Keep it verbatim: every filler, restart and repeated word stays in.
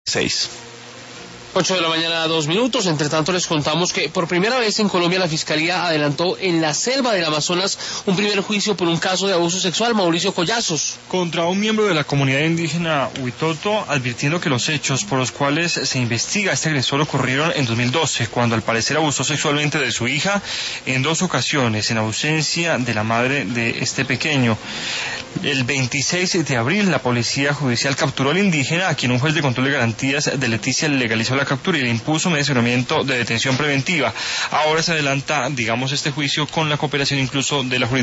seis. ocho de la mañana, dos minutos. Entre tanto, les contamos que por primera vez en Colombia la Fiscalía adelantó en la selva del Amazonas un primer juicio por un caso de abuso sexual. Mauricio Collazos. Contra un miembro de la comunidad indígena Huitoto, advirtiendo que los hechos por los cuales se investiga a este agresor ocurrieron en dos mil doce, cuando al parecer abusó sexualmente de su hija en dos ocasiones, en ausencia de la madre de este pequeño. El veintiséis de abril, la Policía Judicial capturó al indígena, a quien un juez de control de garantías de Leticia le legalizó la captura y le impuso un medio de detención preventiva. Ahora se adelanta, digamos, este juicio con la cooperación incluso de la jurisdicción.